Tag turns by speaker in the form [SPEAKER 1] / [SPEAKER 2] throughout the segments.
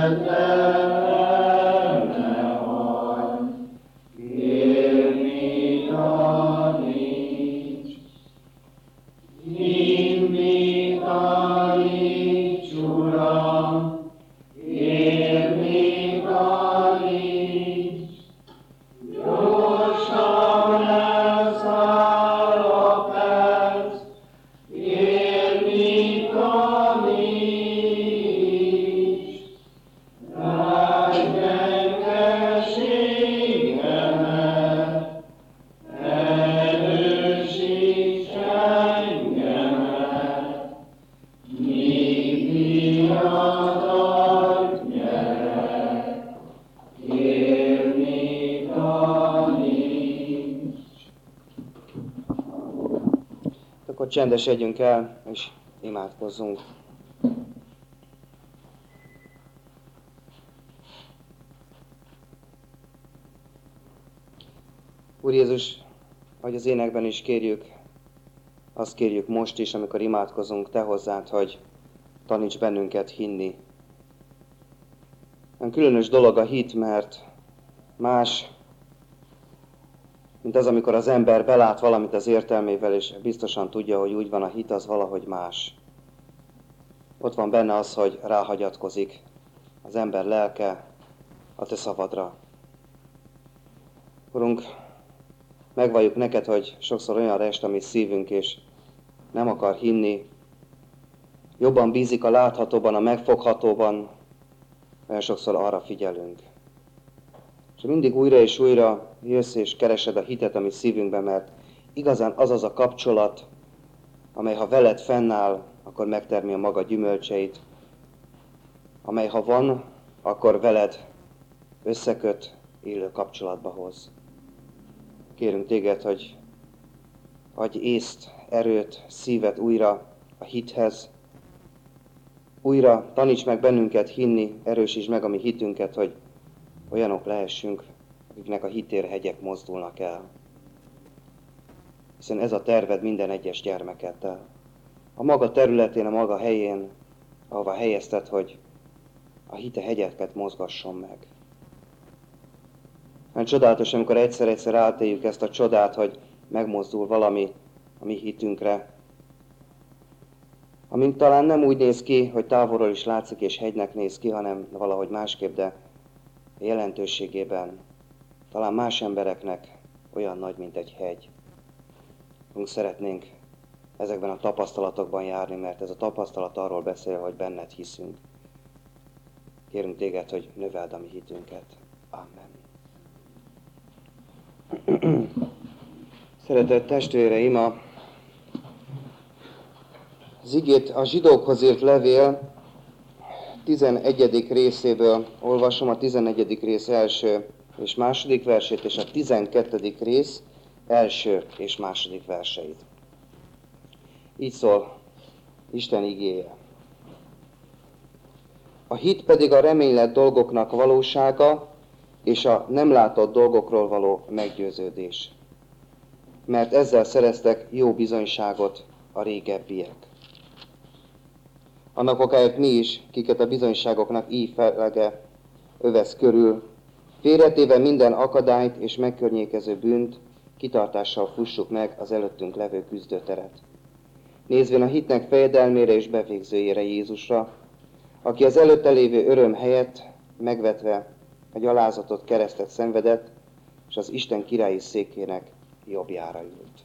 [SPEAKER 1] Akkor csendesedjünk el, és imádkozzunk. Úr Jézus, ahogy az énekben is kérjük, azt kérjük most is, amikor imádkozunk Te hozzád, hogy taníts bennünket hinni. Olyan különös dolog a hit, mert más, mint az, amikor az ember belát valamit az értelmével, és biztosan tudja, hogy úgy van, a hit az valahogy más. Ott van benne az, hogy ráhagyatkozik az ember lelke a Te szavadra. Urunk, megvalljuk neked, hogy sokszor olyan rest a mi szívünk, és nem akar hinni. Jobban bízik a láthatóban, a megfoghatóban, olyan sokszor arra figyelünk. És mindig újra és újra jössz és keresed a hitet a mi szívünkben, mert igazán az a kapcsolat, amely ha veled fennáll, akkor megtermi a maga gyümölcseit, amely ha van, akkor veled összeköt, élő kapcsolatba hoz. Kérünk téged, hogy adj észt, erőt, szívet újra a hithez, újra taníts meg bennünket hinni, erősítsd meg a mi hitünket, hogy olyanok lehessünk, akiknek a hitér hegyek mozdulnak el. Hiszen ez a terved minden egyes gyermekeddel. A maga területén, a maga helyén, ahova helyezted, hogy a hite hegyeket mozgasson meg. Mert csodálatos, amikor egyszer-egyszer átéljük ezt a csodát, hogy megmozdul valami a mi hitünkre, amint talán nem úgy néz ki, hogy távolról is látszik és hegynek néz ki, hanem valahogy másképp, de jelentőségében talán más embereknek olyan nagy, mint egy hegy. Szeretnénk ezekben a tapasztalatokban járni, mert ez a tapasztalat arról beszél, hogy benned hiszünk. Kérünk téged, hogy növeld a mi hitünket. Amen. Szeretett testvéreim, az igét a zsidókhoz írt levél 11. részéből olvasom, a 11. rész első és második versét, és a 12. rész első és második verseit. Így szól Isten igéje. A hit pedig a reménylett dolgoknak valósága, és a nem látott dolgokról való meggyőződés. Mert ezzel szereztek jó bizonyságot a régebbiek. Annak okáért mi is, kiket a bizonyságoknak íjfelege övesz körül, félretéve minden akadályt és megkörnyékező bűnt, kitartással fussuk meg az előttünk levő küzdőteret. Nézvén a hitnek fejedelmére és bevégzőjére, Jézusra, aki az előtte lévő öröm helyett megvetve a gyalázatot, keresztet szenvedett, és az Isten királyi székének jobbjára ült.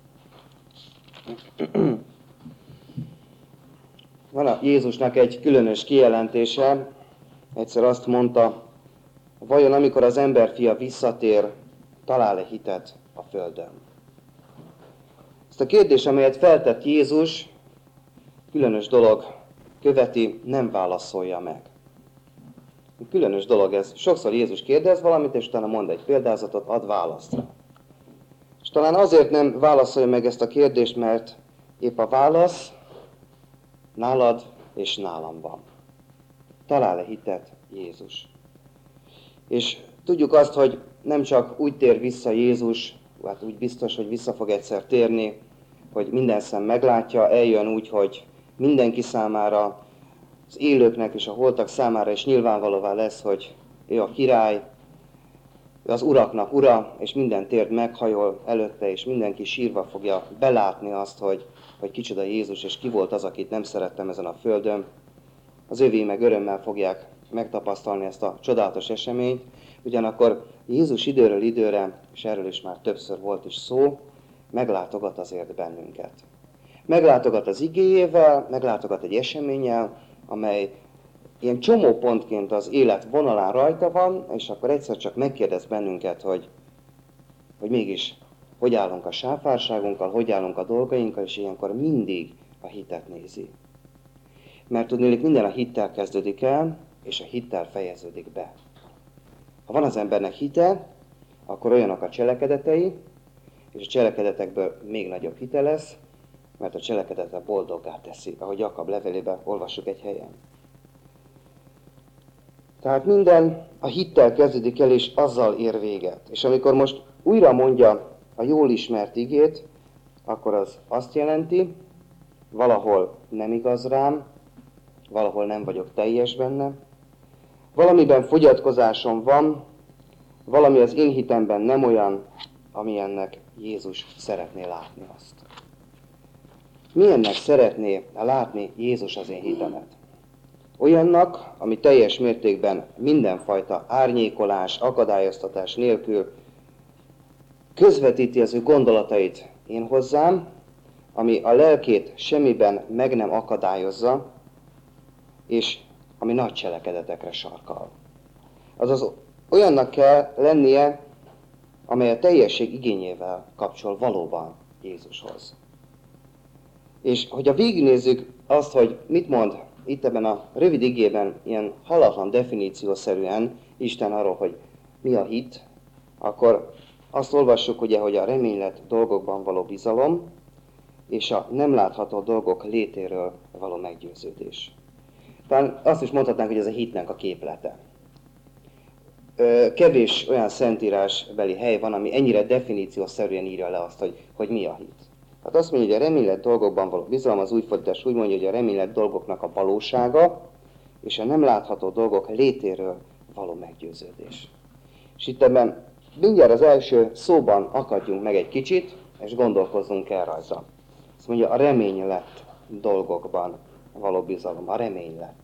[SPEAKER 1] Van a Jézusnak egy különös kijelentése, egyszer azt mondta, vajon amikor az emberfia visszatér, talál-e hitet a földön? Ezt a kérdést, amelyet feltett Jézus, különös dolog követi, nem válaszolja meg. Különös dolog ez. Sokszor Jézus kérdez valamit, és utána mond egy példázatot, ad választ rá. És talán azért nem válaszolja meg ezt a kérdést, mert épp a válasz nálad és nálam van. Talál-e hitet Jézus? És tudjuk azt, hogy nem csak úgy tér vissza Jézus, hát úgy biztos, hogy vissza fog egyszer térni, hogy minden szem meglátja, eljön úgy, hogy mindenki számára az élőknek és a holtak számára is nyilvánvalóvá lesz, hogy ő a király, ő az uraknak ura, és minden térd meghajol előtte, és mindenki sírva fogja belátni azt, hogy kicsoda Jézus, és ki volt az, akit nem szerettem ezen a földön. Az övé meg örömmel fogják megtapasztalni ezt a csodálatos eseményt. Ugyanakkor Jézus időről időre, és erről is már többször volt is szó, meglátogat azért bennünket. Meglátogat az igéjével, meglátogat egy eseménnyel, amely ilyen csomópontként az élet vonalán rajta van, és akkor egyszer csak megkérdez bennünket, hogy mégis hogy állunk a sáfárságunkkal, hogy állunk a dolgainkkal, és ilyenkor mindig a hitet nézi. Mert tudnélik, minden a hittel kezdődik el, és a hittel fejeződik be. Ha van az embernek hite, akkor olyanok a cselekedetei, és a cselekedetekből még nagyobb hite lesz, mert a cselekedete boldoggá teszi, ahogy Jakab levelében olvassuk egy helyen. Tehát minden a hittel kezdődik el, és azzal ér véget. És amikor most újra mondja a jól ismert igét, akkor az azt jelenti, valahol nem igaz rám, valahol nem vagyok teljes benne, valamiben fogyatkozásom van, valami az én hitemben nem olyan, amilyennek Jézus szeretné látni azt. Milyennek szeretné látni Jézus az én hitemet? Olyannak, ami teljes mértékben mindenfajta árnyékolás, akadályoztatás nélkül közvetíti az ő gondolatait én hozzám, ami a lelkét semmiben meg nem akadályozza, és ami nagy cselekedetekre sarkal. Azaz olyannak kell lennie, amely a teljesség igényével kapcsol valóban Jézushoz. És hogyha végignézzük azt, hogy mit mond itt ebben a rövid igében, ilyen hallatlan definíciószerűen Isten arról, hogy mi a hit, akkor azt olvassuk ugye, hogy a reménylet dolgokban való bizalom, és a nem látható dolgok létéről való meggyőződés. Talán azt is mondhatnánk, hogy ez a hitnek a képlete. Kevés olyan szentírásbeli hely van, ami ennyire definíciószerűen írja le azt, hogy mi a hit. Hát azt mondja, hogy a reménylet dolgokban való bizalom, az új fordítás úgy mondja, hogy a reménylet dolgoknak a valósága, és a nem látható dolgok létéről való meggyőződés. És itt ebben mindjárt az első szóban akadjunk meg egy kicsit, és gondolkozzunk el rajta. Azt mondja, a reménylet dolgokban való bizalom, a reménylet.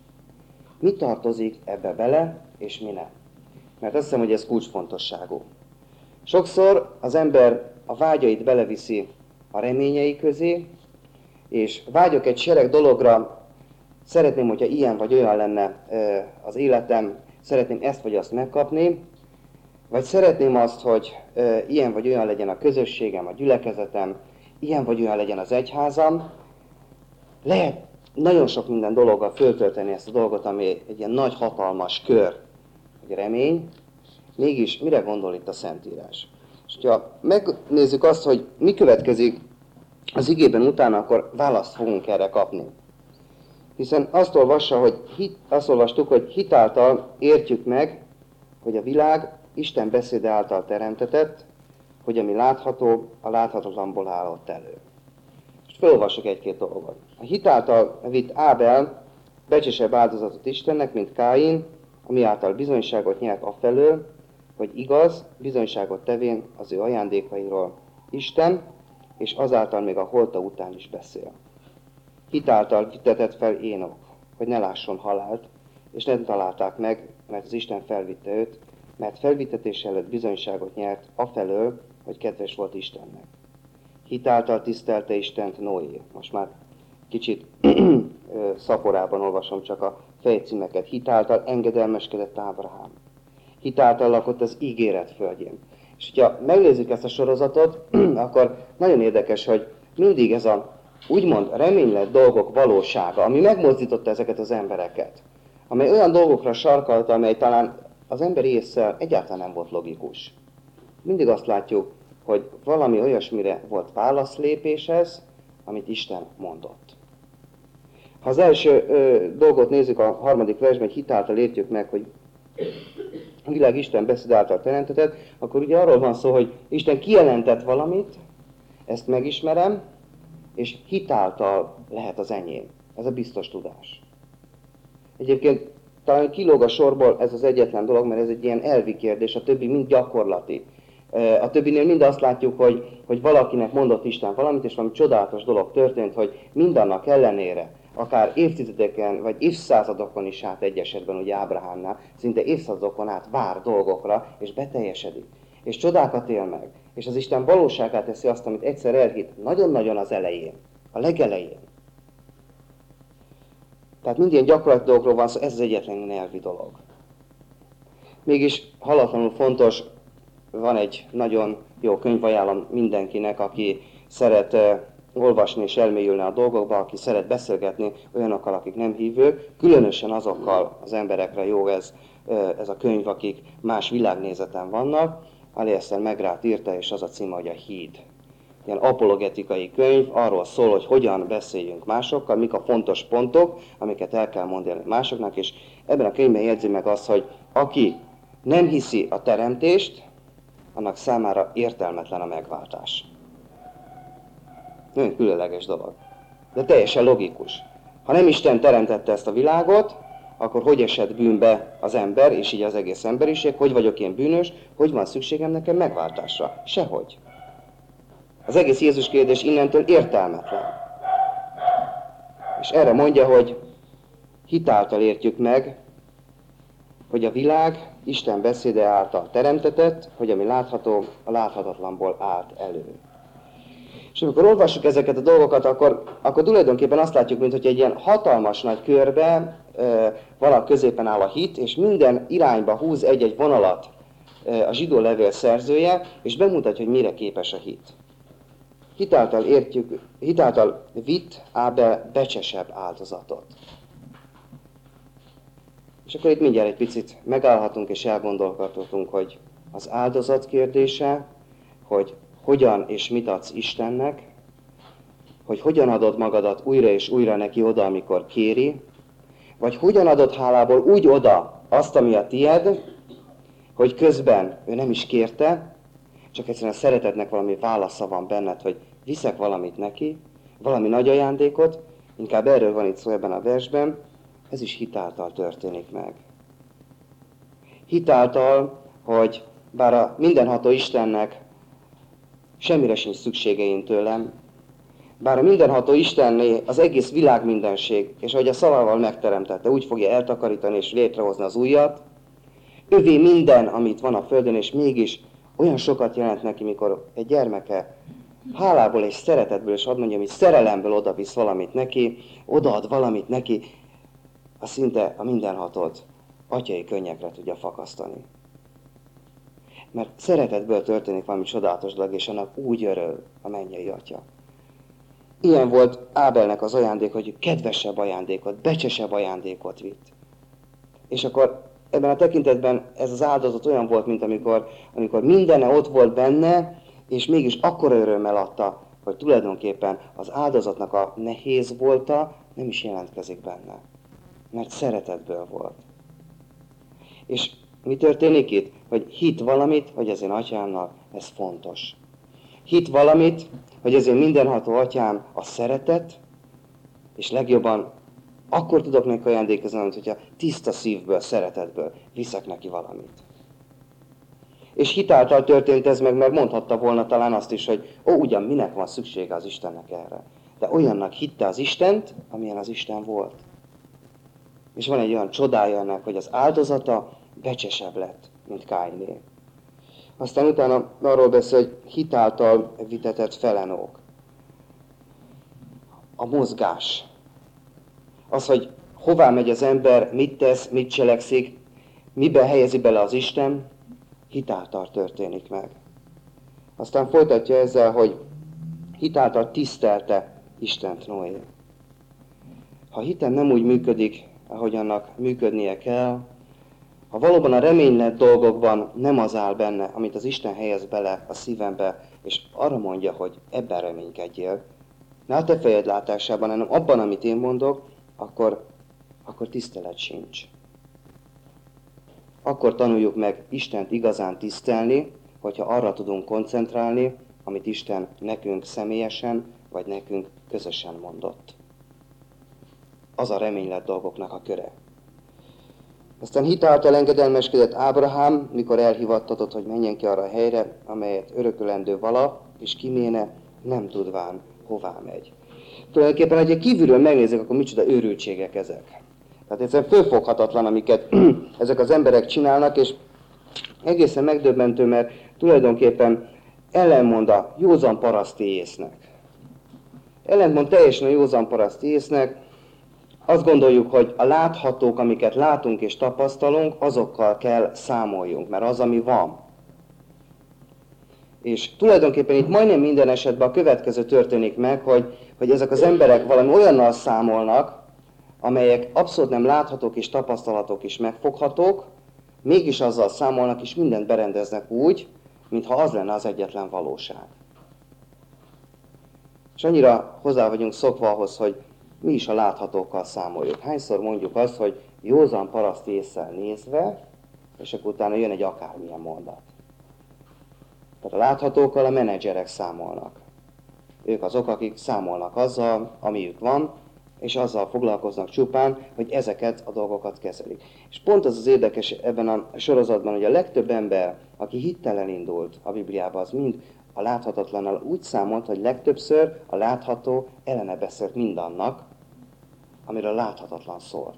[SPEAKER 1] Mi tartozik ebbe bele, és mi nem? Mert azt hiszem, hogy ez kulcsfontosságú. Sokszor az ember a vágyait beleviszi a reményei közé, és vágyok egy sereg dologra, szeretném, hogyha ilyen vagy olyan lenne az életem, szeretném ezt vagy azt megkapni, vagy szeretném azt, hogy ilyen vagy olyan legyen a közösségem, a gyülekezetem, ilyen vagy olyan legyen az egyházam. Lehet nagyon sok minden dologgal föltölteni ezt a dolgot, ami egy ilyen nagy, hatalmas kör, egy remény. Mégis mire gondol itt a Szentírás? És ha megnézzük azt, hogy mi következik az igében utána, akkor választ fogunk erre kapni. Hiszen azt olvastuk, hogy hitáltal értjük meg, hogy a világ Isten beszéde által teremtetett, hogy ami látható, a láthatatlanból állott elő. És felolvassuk egy-két dolgot. A hitáltal vitt Ábel becsesebb áldozatot Istennek, mint Káin, ami által bizonyságot nyert afelől, hogy igaz, bizonyságot tevén az ő ajándékairól Isten, és azáltal még a holta után is beszél. Hitáltal hitetett fel Énok, hogy ne lásson halált, és nem találták meg, mert az Isten felvitte őt, mert felvittetés előtt bizonyságot nyert afelől, hogy kedves volt Istennek. Hitáltal tisztelte Istent Noé. Most már kicsit szaporában olvasom csak a fejcímeket. Hitáltal engedelmeskedett Ábrahám. Hitáltal lakott az ígéret földjén. És ha megnézzük ezt a sorozatot, akkor nagyon érdekes, hogy mindig ez a úgymond reménylet dolgok valósága, ami megmozdította ezeket az embereket, amely olyan dolgokra sarkalta, amely talán az emberi ésszel egyáltalán nem volt logikus. Mindig azt látjuk, hogy valami olyasmire volt válaszlépéshez, amit Isten mondott. Ha az első dolgot nézzük a 3. versben, hogy hitáltal értjük meg, hogy a világ Isten beszéd által teremtetett, akkor ugye arról van szó, hogy Isten kijelentett valamit, ezt megismerem, és hitáltal lehet az enyém. Ez a biztos tudás. Egyébként talán kilóg a sorból ez az egyetlen dolog, mert ez egy ilyen elvi kérdés, a többi mind gyakorlati. A többinél mind azt látjuk, hogy valakinek mondott Isten valamit, és valami csodálatos dolog történt, hogy mindannak ellenére, akár évtizedeken vagy évszázadokon is át egy esetben, ugye Ábrahámnál, szinte évszázadokon át vár dolgokra, és beteljesedik. És csodákat él meg. És az Isten valóságát teszi azt, amit egyszer elhitt nagyon-nagyon az elején, a legelején. Tehát mind ilyen gyakorlati dolgokról van szó, ez az egyetlen elvi dolog. Mégis halatlanul fontos, van egy nagyon jó könyv, ajánlom mindenkinek, aki szeret olvasni és elmélyülni a dolgokba, aki szeret beszélgetni olyanokkal, akik nem hívők, különösen azokkal az emberekre jó ez a könyv, akik más világnézeten vannak. Alistair McGrath írta, és az a címe, hogy a Híd. Ilyen apologetikai könyv, arról szól, hogy hogyan beszéljünk másokkal, mik a fontos pontok, amiket el kell mondani másoknak, és ebben a könyvben jegyzi meg azt, hogy aki nem hiszi a teremtést, annak számára értelmetlen a megváltás. Nagyon különleges dolog, de teljesen logikus. Ha nem Isten teremtette ezt a világot, akkor hogy esett bűnbe az ember, és így az egész emberiség, hogy vagyok én bűnös, hogy van szükségem nekem megváltásra? Sehogy. Az egész Jézus kérdés innentől értelmetlen. És erre mondja, hogy hit által értjük meg, hogy a világ Isten beszéde által teremtetett, hogy ami látható, a láthatatlanból állt elő. És amikor olvassuk ezeket a dolgokat, akkor tulajdonképpen azt látjuk, mintha egy ilyen hatalmas nagy körbe valahol középen áll a hit, és minden irányba húz egy-egy vonalat a zsidó levél szerzője, és bemutatja, hogy mire képes a hit. Hitáltal vitt Ábel becsesebb áldozatot. És akkor itt mindjárt egy picit megállhatunk és elgondolkodhatunk, hogy az áldozat kérdése, hogy hogyan és mit adsz Istennek, hogy hogyan adod magadat újra és újra neki oda, amikor kéri, vagy hogyan adod hálából úgy oda azt, ami a tied, hogy közben ő nem is kérte, csak egyszerűen a szeretetnek valami válasza van benned, hogy viszek valamit neki, valami nagy ajándékot, inkább erről van itt szó ebben a versben, ez is hitáltal történik meg. Hitáltal, hogy bár a mindenható Istennek semmire sincs szüksége én tőlem, bár a mindenható Istenné az egész világ mindenség, és ahogy a szavával megteremtette, úgy fogja eltakarítani és létrehozni az újat, övé minden, amit van a földön, és mégis olyan sokat jelent neki, mikor egy gyermeke hálából és szeretetből, és hadd mondjam, hogy szerelemből odavisz valamit neki, odaad valamit neki, az szinte a mindenhatót atyai könnyekre tudja fakasztani. Mert szeretetből történik valami csodálatos dolog, és annak úgy örül a mennyei atya. Ilyen volt Ábelnek az ajándék, hogy kedvesebb ajándékot, becsesebb ajándékot vitt. És akkor ebben a tekintetben ez az áldozat olyan volt, mint amikor mindene ott volt benne, és mégis akkora örömmel adta, hogy tulajdonképpen az áldozatnak a nehéz volta nem is jelentkezik benne. Mert szeretetből volt. És mi történik itt? Hogy hit valamit, hogy az én atyámnak ez fontos. Hit valamit, hogy az én mindenható atyám a szeretet, és legjobban akkor tudok neki ajándékozni, hogyha tiszta szívből, szeretetből viszek neki valamit. És hitáltal történt ez meg, mert mondhatta volna talán azt is, hogy ugyan minek van szüksége az Istennek erre. De olyannak hitte az Istent, amilyen az Isten volt. És van egy olyan csodája ennek, hogy az áldozata becsesebb lett, mint Káiné. Aztán utána arról beszél, hogy hitáltal vitetett felenók. A mozgás. Az, hogy hová megy az ember, mit tesz, mit cselekszik, miben helyezi bele az Isten, hitáltal történik meg. Aztán folytatja ezzel, hogy hitáltal tisztelte Istent Noé. Ha hitem nem úgy működik, ahogy annak működnie kell, ha valóban a reménylett dolgokban nem az áll benne, amit az Isten helyez bele a szívembe, és arra mondja, hogy ebben reménykedjél, ne a te fejed látásában, hanem abban, amit én mondok, akkor tisztelet sincs. Akkor tanuljuk meg Istent igazán tisztelni, hogyha arra tudunk koncentrálni, amit Isten nekünk személyesen, vagy nekünk közösen mondott. Az a reménylett dolgoknak a köre. Aztán hit által engedelmeskedett Ábrahám, mikor elhivattatott, hogy menjen ki arra a helyre, amelyet örökölendő vala, és kiméne, nem tudván, hová megy. Tulajdonképpen, ha kívülről megnézzük, akkor micsoda őrültségek ezek. Tehát egyszerűen fölfoghatatlan, amiket ezek az emberek csinálnak, és egészen megdöbbentő, mert tulajdonképpen ellenmond a józan paraszti észnek. Ellentmond teljesen a józan paraszti észnek. Azt gondoljuk, hogy a láthatók, amiket látunk és tapasztalunk, azokkal kell számoljunk, mert az, ami van. És tulajdonképpen itt majdnem minden esetben a következő történik meg, hogy ezek az emberek valami olyannal számolnak, amelyek abszolút nem láthatók és tapasztalatok is megfoghatók, mégis azzal számolnak és mindent berendeznek úgy, mintha az lenne az egyetlen valóság. És annyira hozzá vagyunk szokva ahhoz, hogy mi is a láthatókkal számoljuk. Hányszor mondjuk azt, hogy józan paraszti ésszel nézve, és akkor utána jön egy akármilyen mondat. Tehát a láthatókkal a menedzserek számolnak. Ők azok, akik számolnak azzal, amiük van, és azzal foglalkoznak csupán, hogy ezeket a dolgokat kezelik. És pont az az érdekes ebben a sorozatban, hogy a legtöbb ember, aki hittel elindult a Bibliában, az mind a láthatatlannal úgy számolt, hogy legtöbbször a látható ellene beszélt mindannak, amiről láthatatlan szólt.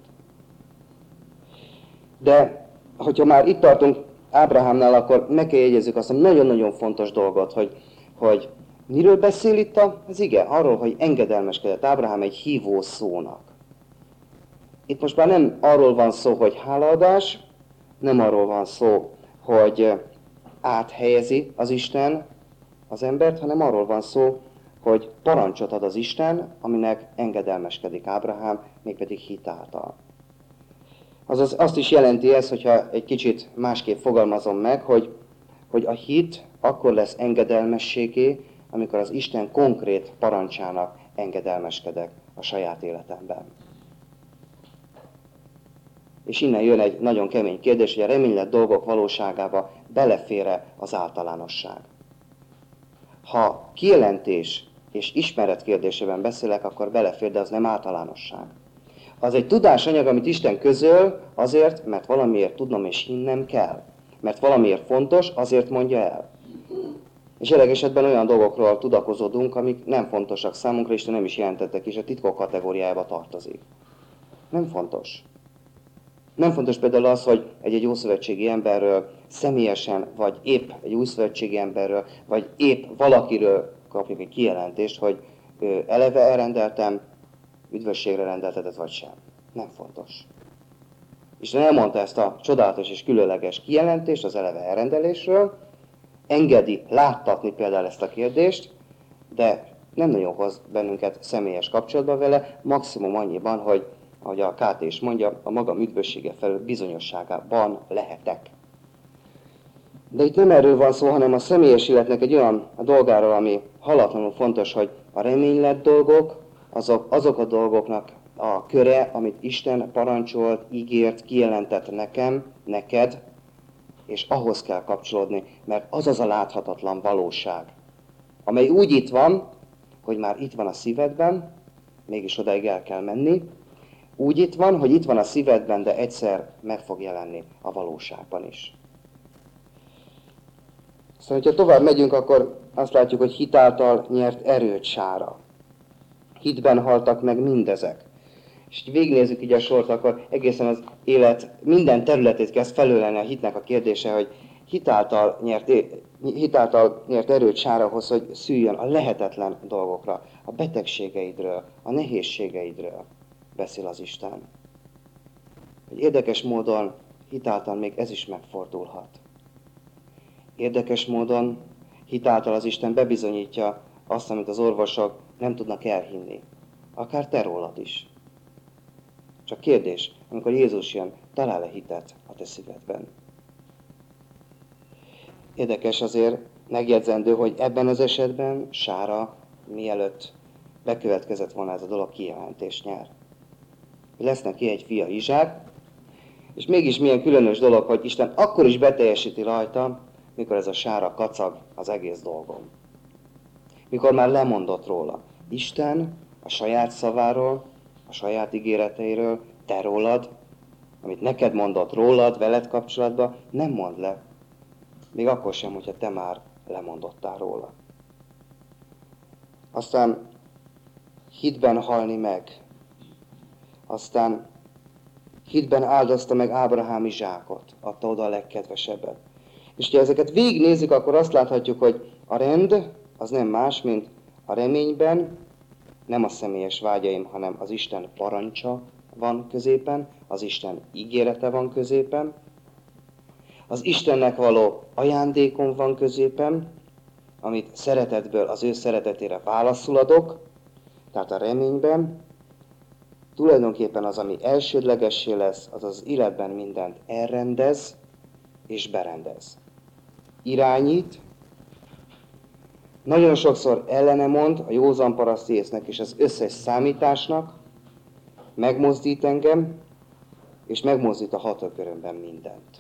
[SPEAKER 1] De, hogyha már itt tartunk Ábrahámnál, akkor meg kell jegyezzük azt a nagyon-nagyon fontos dolgot, hogy miről beszél itt az ige? Arról, hogy engedelmeskedett Ábrahám egy hívó szónak. Itt most már nem arról van szó, hogy hálaadás, nem arról van szó, hogy áthelyezi az Isten az embert, hanem arról van szó, hogy parancsot ad az Isten, aminek engedelmeskedik Ábrahám, mégpedig hit által. Azaz azt is jelenti ez, hogyha egy kicsit másképp fogalmazom meg, hogy a hit akkor lesz engedelmességé, amikor az Isten konkrét parancsának engedelmeskedek a saját életemben. És innen jön egy nagyon kemény kérdés, hogy a reménylett dolgok valóságába belefér-e az általánosság. Ha kijelentés és ismeret kérdésében beszélek, akkor belefér, de az nem általánosság. Az egy tudásanyag, amit Isten közöl azért, mert valamiért tudnom és hinnem kell. Mert valamiért fontos, azért mondja el. És elég esetben olyan dolgokról tudakozódunk, amik nem fontosak számunkra, Isten nem is jelentettek, és a titkok kategóriájába tartozik. Nem fontos. Nem fontos például az, hogy egy ószövetségi emberről személyesen, vagy épp egy újszövetségi emberről, vagy épp valakiről kapjuk egy kijelentést, hogy eleve elrendeltem, üdvösségre rendeltetett vagy sem. Nem fontos. Isten elmondta ezt a csodálatos és különleges kijelentést az eleve elrendelésről, engedi láttatni például ezt a kérdést, de nem nagyon hoz bennünket személyes kapcsolatba vele, maximum annyiban, hogy ahogy a KT is mondja, a magam üdvössége felől bizonyosságában lehetek. De itt nem erről van szó, hanem a személyes életnek egy olyan dolgáról, ami halatlanul fontos, hogy a reménylett dolgok, azok a dolgoknak a köre, amit Isten parancsolt, ígért, kijelentett nekem, neked, és ahhoz kell kapcsolódni, mert az az a láthatatlan valóság, amely úgy itt van, hogy már itt van a szívedben, mégis odáig el kell menni, úgy itt van, hogy itt van a szívedben, de egyszer meg fog jelenni a valóságban is. Szóval, hogyha tovább megyünk, akkor azt látjuk, hogy hit által nyert erőt Sára. Hitben haltak meg mindezek. És végignézzük így a sort, akkor egészen az élet minden területét kezd felölelni a hitnek a kérdése, hogy hit által nyert erőt Sárahoz, hogy szüljön a lehetetlen dolgokra, a betegségeidről, a nehézségeidről beszél az Isten. Hogy érdekes módon hitáltal még ez is megfordulhat. Érdekes módon hitáltal az Isten bebizonyítja azt, amit az orvosok nem tudnak elhinni. Akár te rólad is. Csak kérdés, amikor Jézus jön, talál-e hitet a te szívedben? Érdekes azért megjegyzendő, hogy ebben az esetben Sára, mielőtt bekövetkezett volna ez a dolog, kijelentést nyer. Lesz neki egy fia, Izsák, és mégis milyen különös dolog, hogy Isten akkor is beteljesíti rajta, mikor ez a Sára kacag az egész dolgon. Mikor már lemondott róla. Isten a saját szaváról, a saját ígéreteiről, te rólad amit neked mondott rólad, veled kapcsolatban, nem mondd le. Még akkor sem, hogyha te már lemondottál róla. Aztán hitben halni meg. Aztán hitben áldozta meg Ábrahám Izsákot, adta oda a legkedvesebbet. És ha ezeket végignézzük, akkor azt láthatjuk, hogy a rend az nem más, mint a reményben, nem a személyes vágyaim, hanem az Isten parancsa van középen, az Isten ígérete van középen, az Istennek való ajándékom van középen, amit szeretetből az ő szeretetére válaszul adok, tehát a reményben, tulajdonképpen az, ami elsődlegessé lesz, az az életben mindent elrendez és berendez. Irányít, nagyon sokszor ellene mond a józan paraszti észnek és az összes számításnak, megmozdít engem, és megmozdít a hatókörömben mindent.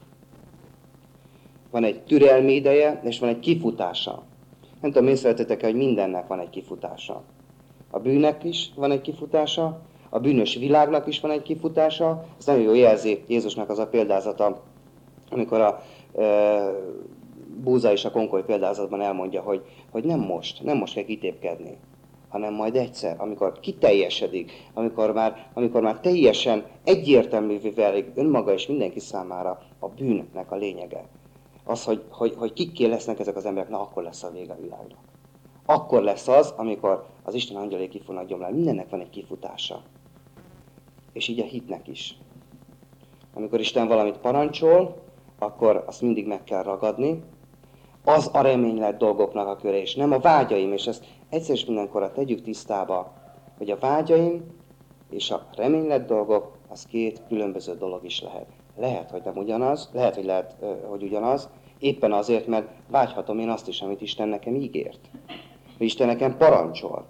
[SPEAKER 1] Van egy türelmi ideje, és van egy kifutása. Nem tudom, észrevettetek, hogy mindennek van egy kifutása. A bűnnek is van egy kifutása, a bűnös világnak is van egy kifutása. Ez nagyon jó jelzi Jézusnak az a példázata, amikor a Búza és a Konkoly példázatban elmondja, hogy nem most kell kitépkedni, hanem majd egyszer, amikor kiteljesedik, amikor már teljesen egyértelművé válik önmaga és mindenki számára a bűnnek a lényege. Az, hogy kikké lesznek ezek az emberek, na akkor lesz a vége a világnak. Akkor lesz az, amikor az Isten angyalé ki fognak gyomlálni. Mindennek van egy kifutása. És így a hitnek is. Amikor Isten valamit parancsol, akkor azt mindig meg kell ragadni. Az a reménylett dolgoknak a köre, és nem a vágyaim. És ezt egyszer és mindenkorra tegyük tisztába, hogy a vágyaim és a reménylett dolgok, az két különböző dolog is lehet. Lehet, hogy nem ugyanaz, hogy ugyanaz, éppen azért, mert vágyhatom én azt is, amit Isten nekem ígért. Vagy Isten nekem parancsolt.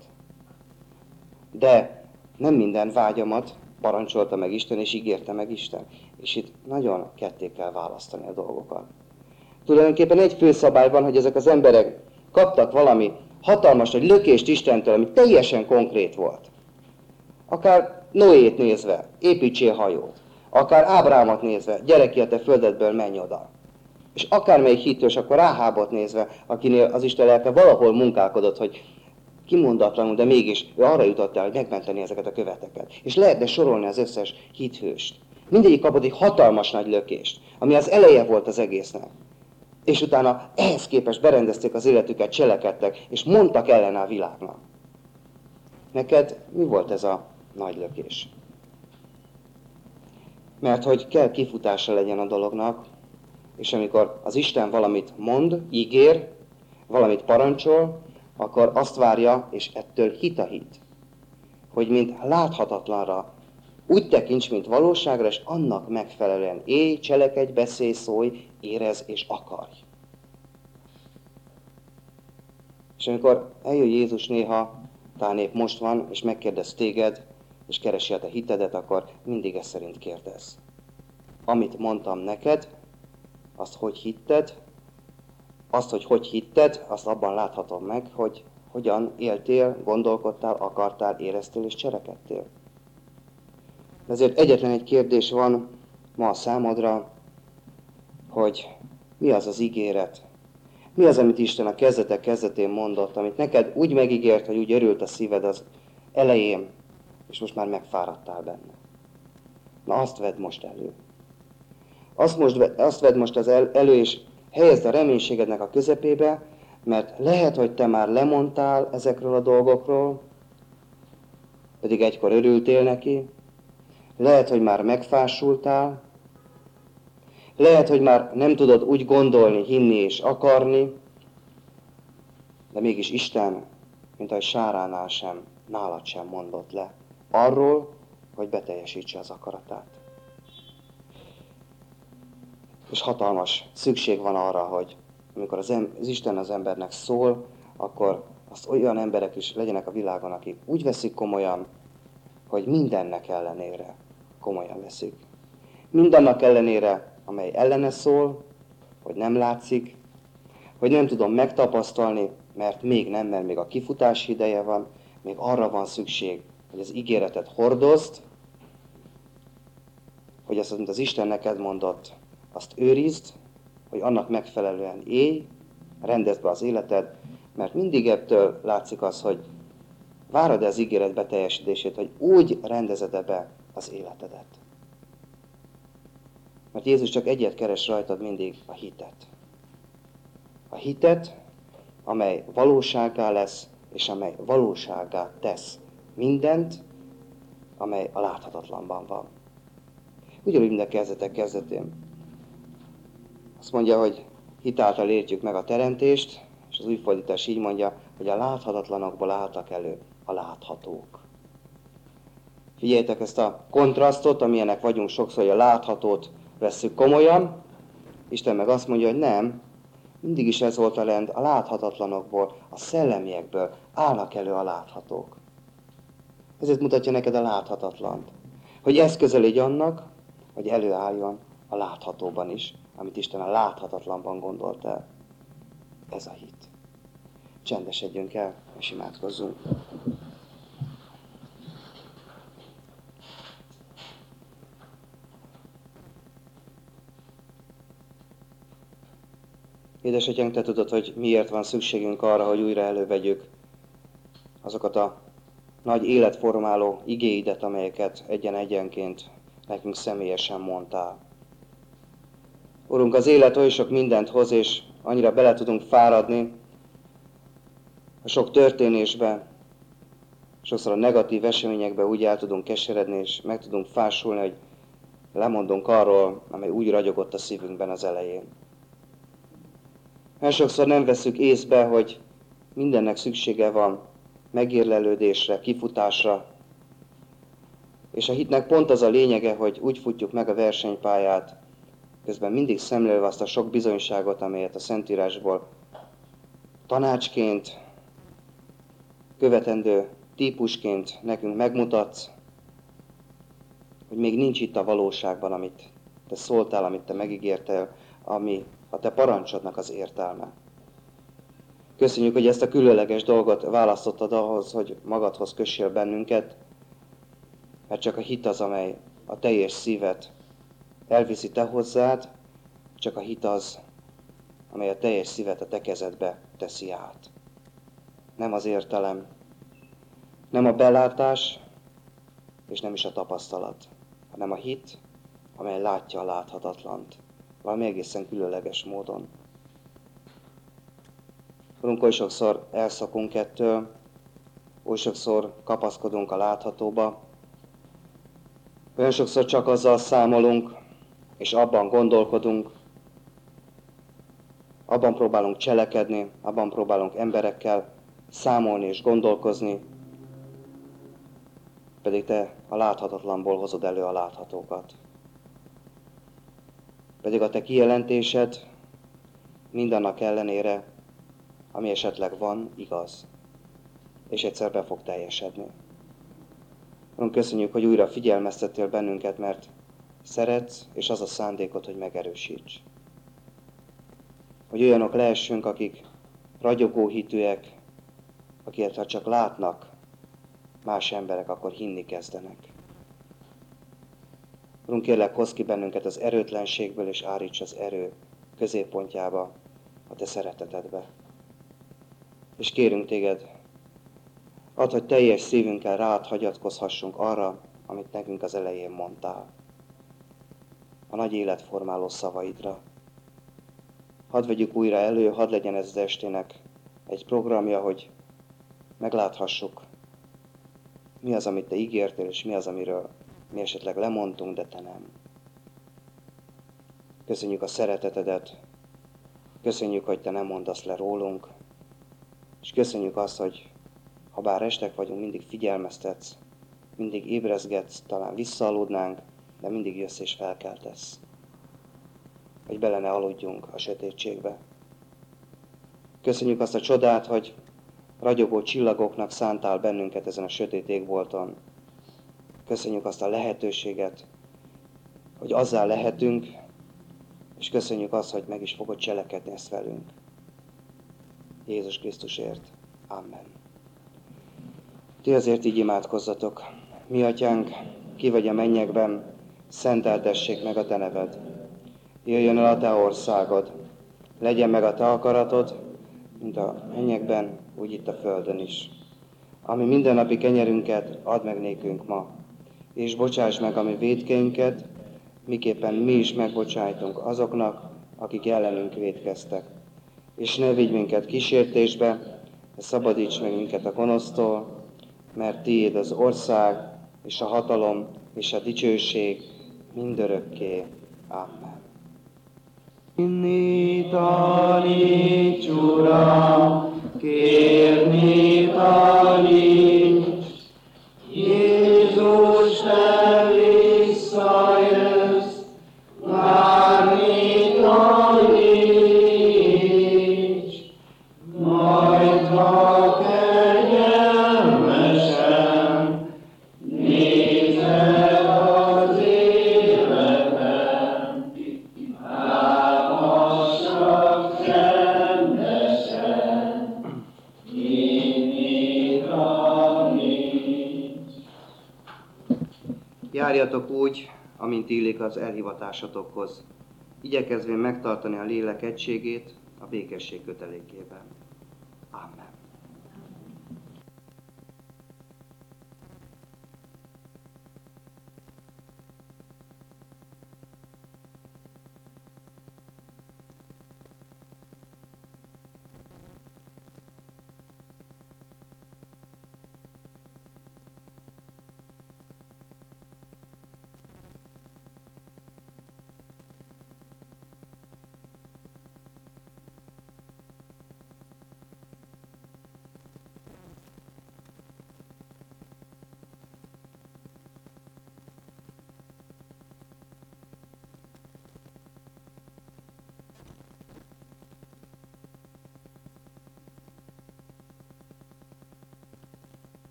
[SPEAKER 1] De nem minden vágyamat parancsolta meg Isten, és ígérte meg Isten. És itt nagyon ketté kell választani a dolgokat. Tulajdonképpen egy fő szabály van, hogy ezek az emberek kaptak valami hatalmas nagy lökést Istentől, ami teljesen konkrét volt. Akár Noét nézve, építsél hajót. Akár Ábrámot nézve, gyere ki a te földedből, menj oda. És akármelyik hitős, akkor Ráhábot nézve, akinél az Isten lelke valahol munkálkodott, hogy kimondatlanul, de mégis ő arra jutott el, hogy megmenteni ezeket a követeket. És lehetne sorolni az összes hithőst. Mindegyik kapott egy hatalmas nagy lökést, ami az eleje volt az egésznek. És utána ehhez képest berendezték az életüket, cselekedtek, és mondtak ellene a világnak. Neked mi volt ez a nagy lökés? Mert hogy kell kifutása legyen a dolognak, és amikor az Isten valamit mond, ígér, valamit parancsol, akkor azt várja, és ettől hit a hit. Hogy mint láthatatlanra úgy tekints, mint valóságra, és annak megfelelően élj, cselekedj, beszélj, szólj, érezz és akarj. És amikor eljön Jézus néha, talán épp most van, és megkérdez téged, és keresi a te hitedet, akkor mindig ezt szerint kérdez. Amit mondtam neked, azt hogy hitted, hogy hitted, azt abban láthatom meg, hogy hogyan éltél, gondolkodtál, akartál, éreztél és cselekedtél. De ezért egyetlen egy kérdés van ma a számodra, hogy mi az az ígéret, mi az, amit Isten a kezdetek kezdetén mondott, amit neked úgy megígért, hogy úgy örült a szíved az elején, és most már megfáradtál benne. Na azt vedd most elő. Azt vedd most elő, és helyezd a reménységednek a közepébe, mert lehet, hogy te már lemondtál ezekről a dolgokról, pedig egykor örültél neki, lehet, hogy már megfásultál, lehet, hogy már nem tudod úgy gondolni, hinni és akarni, de mégis Isten, mint ahogy Sáránál sem, nálad sem mondott le arról, hogy beteljesítse az akaratát. És hatalmas szükség van arra, hogy amikor az Isten az embernek szól, akkor azt olyan emberek is legyenek a világon, akik úgy veszik komolyan, hogy mindennek ellenére komolyan veszik. Mindannak ellenére, amely ellene szól, hogy nem látszik, hogy nem tudom megtapasztalni, mert még a kifutás ideje van, még arra van szükség, hogy az ígéretet hordozd, hogy azt, amit az Isten neked mondott, azt őrizd, hogy annak megfelelően élj, rendezd be az életed, mert mindig ebből látszik az, hogy várod-e az ígéret beteljesítését, hogy úgy rendezed-e be az életedet. Mert Jézus csak egyet keres rajtad mindig, a hitet. A hitet, amely valósággá lesz, és amely valósággá tesz mindent, amely a láthatatlanban van. Ugyanúgy minden kezdetek kezdetén. Azt mondja, hogy hit által értjük meg a teremtést, és az új fordítás így mondja, hogy a láthatatlanokból álltak elő a láthatók. Figyeljétek ezt a kontrasztot, amilyenek vagyunk sokszor, hogy a láthatót vesszük komolyan. Isten meg azt mondja, hogy nem, mindig is ez volt a rend, a láthatatlanokból, a szellemiekből állnak elő a láthatók. Ezért mutatja neked a láthatatlant. Hogy eszköze légy annak, hogy előálljon a láthatóban is, amit Isten a láthatatlanban gondolt el. Ez a hit. Csendesedjünk el, és imádkozzunk. Édesatyánk, te tudod, hogy miért van szükségünk arra, hogy újra elővegyük azokat a nagy életformáló igéidet, amelyeket egyen-egyenként nekünk személyesen mondtál. Urunk, az élet oly sok mindent hoz, és annyira bele tudunk fáradni a sok történésbe, sokszor a negatív eseményekbe úgy el tudunk keseredni, és meg tudunk fásulni, hogy lemondunk arról, amely úgy ragyogott a szívünkben az elején. Mert sokszor nem veszük észbe, hogy mindennek szüksége van megérlelődésre, kifutásra, és a hitnek pont az a lényege, hogy úgy futjuk meg a versenypályát, közben mindig szemlélve azt a sok bizonyságot, amelyet a Szentírásból tanácsként, követendő típusként nekünk megmutatsz, hogy még nincs itt a valóságban, amit te szóltál, amit te megígértél, ami a te parancsodnak az értelme. Köszönjük, hogy ezt a különleges dolgot választottad ahhoz, hogy magadhoz kössél bennünket, mert csak a hit az, amely a teljes szívet elviszi te hozzád, csak a hit az, amely a teljes szívet a te kezedbe teszi át. Nem az értelem, nem a belátás, és nem is a tapasztalat, hanem a hit, amely látja a láthatatlant, valami egészen különleges módon. Urunk, oly sokszor elszakunk ettől, oly sokszor kapaszkodunk a láthatóba, olyan sokszor csak azzal számolunk, és abban gondolkodunk, abban próbálunk cselekedni, abban próbálunk emberekkel számolni és gondolkozni, pedig te a láthatatlanból hozod elő a láthatókat. Pedig a te kijelentésed mindannak ellenére, ami esetleg van, igaz, és egyszer be fog teljesedni. Urunk, köszönjük, hogy újra figyelmeztettél bennünket, mert szeretsz, és az a szándékod, hogy megerősíts. Hogy olyanok lehessünk, akik ragyogó hitűek, akiket ha csak látnak más emberek, akkor hinni kezdenek. Urunk, kérlek, hozz ki bennünket az erőtlenségből, és állíts az erő középpontjába, a te szeretetedbe. És kérünk téged, add, hogy teljes szívünkkel rád hagyatkozhassunk arra, amit nekünk az elején mondtál. A nagy életformáló szavaidra. Hadd vegyük újra elő, hadd legyen ez az estének egy programja, hogy megláthassuk, mi az, amit te ígértél, és mi az, amiről mi esetleg lemondtunk, de te nem. Köszönjük a szeretetedet, köszönjük, hogy te nem mondasz le rólunk, és köszönjük azt, hogy ha bár restek vagyunk, mindig figyelmeztetsz, mindig ébrezgetsz, talán visszaaludnánk, de mindig jössz és felkeltesz. Hogy bele ne aludjunk a sötétségbe. Köszönjük azt a csodát, hogy ragyogó csillagoknak szántál bennünket ezen a sötét égbolton. Köszönjük azt a lehetőséget, hogy azzá lehetünk, és köszönjük azt, hogy meg is fogod cselekedni ezt velünk. Jézus Krisztusért. Amen. Ti azért így imádkozzatok. Mi, Atyánk, ki vagy a mennyekben, szenteltessék meg a te neved. Jöjjön el a te országod, legyen meg a te akaratod, mint a mennyekben, úgy itt a földön is. Ami mindennapi kenyerünket add meg nékünk ma, és bocsáss meg a mi vétkeinket, miképpen mi is megbocsájtunk azoknak, akik ellenünk vétkeztek. És ne vigy minket kísértésbe, de szabadíts meg minket a gonosztól, mert tiéd az ország, és a hatalom, és a dicsőség mindörökké. Amen. Inni taníts, Uram, kérni taníts, Jézus, te visszajössz, várni taníts, majd ha kegyelmesen nézed az életem, álmosnak csendesen, inni taníts. Járjatok úgy, amint illik az elhivatásotokhoz, igyekezvén megtartani a lélek egységét a békesség kötelékében. Amen.